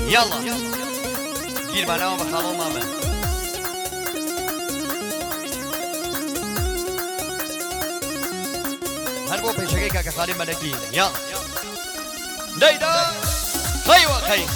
يلا گیر منو بخوام مامه هر بو پیشگی که خالی ملکی یلا دیدا خی و خی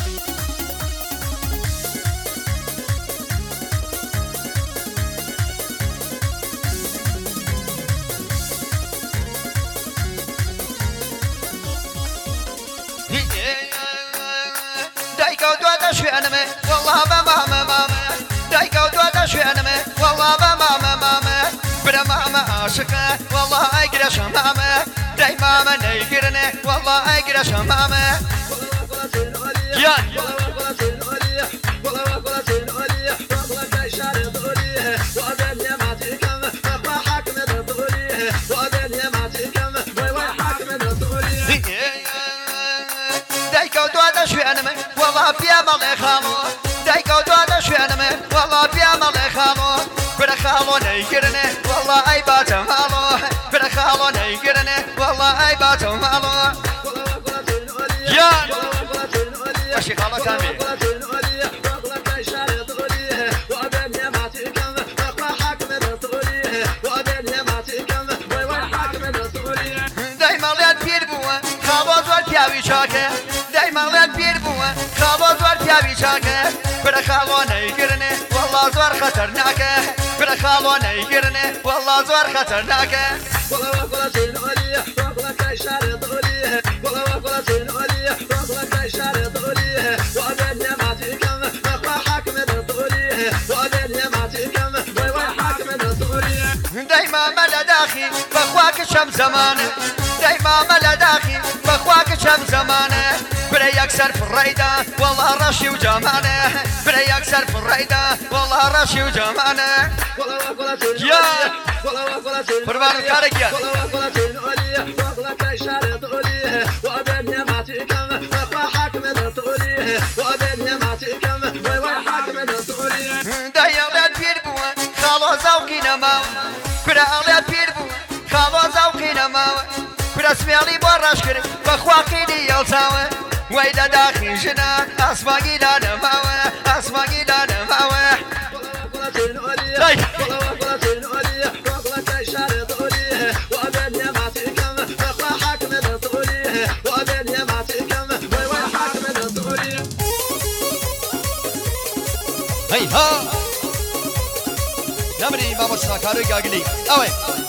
شوانمه والله ماما ماما دايكا ودوادا شوانمه والله ماما ماما برا ماما عاشقه والله اقرا شمامه داي ماما نيقرنه والله اقرا شمامه يا شوانمه والله بيا مالي خالو دايكا ودوادا شوانمه والله بيا مالي خالو برا خالو نيقرنه والله اي باتا مالو برا خالو نيقرنه والله اي باتا مالو يا اشي خالو كامي دايما ليت بير بوا خالو زوال بياوي شاكه دايما ليت بير بوا خالو زوال بياوي شاكه برا خالو نيقرنه والله زوار خطرناكه برا خالو نيقرنه والله زوار خطرناكه دايما ملا داخي بخواك شم زمانه دايما ملا داخي بخواك شم زمانه برا يكسر في الريدة والله رشي وجمانه برا يكسر في الريدة والله رشي وجمانه يا قربان الكارك يا دايما ولاد بير بوا خالو زوقي نماو برا اولاد بير بوا خالو زوقي نماو برا سميالي براش كري بخواقي لي يلتاوه ويدا داخل جنا اسماقي لا نماوه اسماقي لا نماوه هي ها نمري ما مش كارو قاقلي اوي